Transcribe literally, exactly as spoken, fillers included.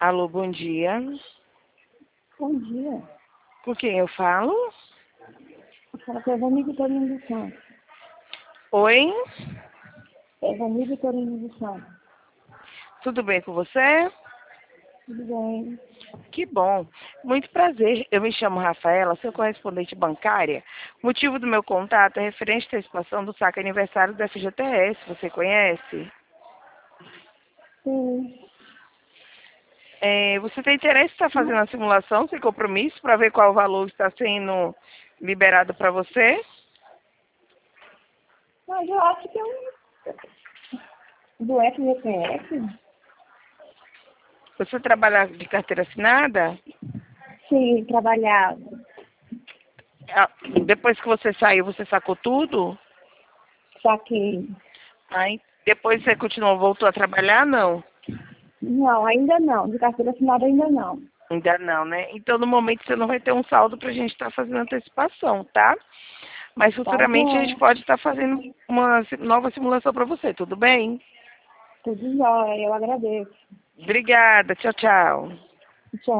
Alô, bom dia. Bom dia. Com quem eu falo? Eu falo com a Evani Vitorino dos Santos. Oi? Evani Vitorino dos Santos. Tudo bem com você? Tudo bem? Que bom. Muito prazer. Eu me chamo Rafaela, sou correspondente bancária. O motivo do meu contato é referente à antecipação do saque aniversário do F G T S. Você conhece? Sim. É, você tem interesse em estar fazendo a simulação sem compromisso para ver qual valor está sendo liberado para você? Mas eu acho que é um do F G T S. Você trabalha de carteira assinada? Sim, trabalhar. Ah, depois que você saiu, você sacou tudo? Saquei. Aí depois você continuou, voltou a trabalhar? Não. Não, ainda não. De carteira assinada ainda não. Ainda não, né? Então, no momento, você não vai ter um saldo para a gente estar fazendo antecipação, tá? Mas Tá futuramente a gente bom. pode estar fazendo uma si- nova simulação para você, tudo bem? Tudo jóia. Eu agradeço. Obrigada, tchau, tchau. Tchau.